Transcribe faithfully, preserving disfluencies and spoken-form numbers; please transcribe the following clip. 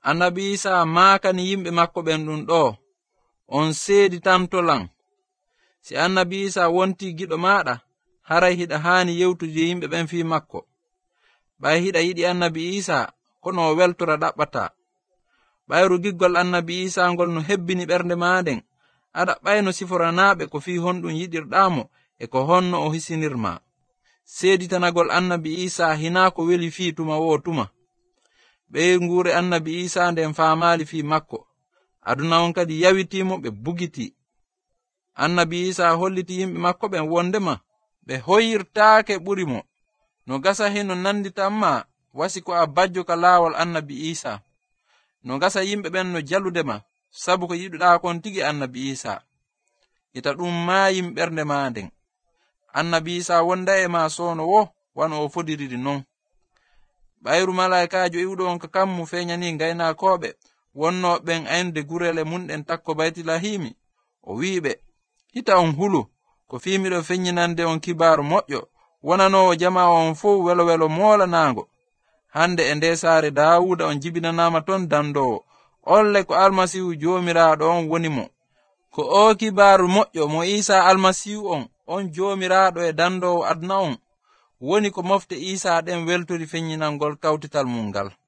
annabi Isa maakani yimɓe makko ɓen ɗum ɗo on seedi tamtolan. Si annabi Isa wonti giɗo maɗa, haray hiɗa haani yewtude yimɓe ɓen fi makko. ɓay hiɗa yiɗi annabi Isa kono o weltora ɗaɓɓata. ɓayru giggol annabi Isa ngol no hebbini ɓernde maɗen, aɗa ɓayno siforanaɓe ko fi honɗum yiɗirɗamo e ko honno o hisinirma. Seeditanagol annabi Isa hina ko weli fi tuma wo tuma. ɓe nguure annabi Isa nden faamaali fi makko, aduna on kadi yawitimo ɓe bugiti. Annabi Isa holliti yimɓe makko ɓen wondema ɓe hoyirtaake ɓuri mo. No gasa heno nanditanma wasi ko a bajjo ka laawol annabi Isa. No gasa yimɓe ɓen no jaludema sabu ko yiɗuɗa kon tigi annabi Isa. ita ɗum maayim ɓernde ma nden. Annabi Isa wonda e ma sono wo wan o fodiriri non. ɓayru malaikajo iwɗo on ka kammu feñani gaynaakoɓe wonno ɓen aynude gurele munɗen takko Baytilahimi. O wiiɓe, hita on hulu ko fimiɗo feññinande on kibaru moƴƴo wonanowo jama on fof welo welo moolanago. Hande e nde saare Dawuda on jibinanama ton dandowo, olle ko almasihu jomiraɗo on woni mo. Ko o kibaru moƴƴo mo Isa almasihu on on jomiraɗo e dandowo aduna on woni ko mofte Isa ɗen weltori feññinangol kawtital mum ngal.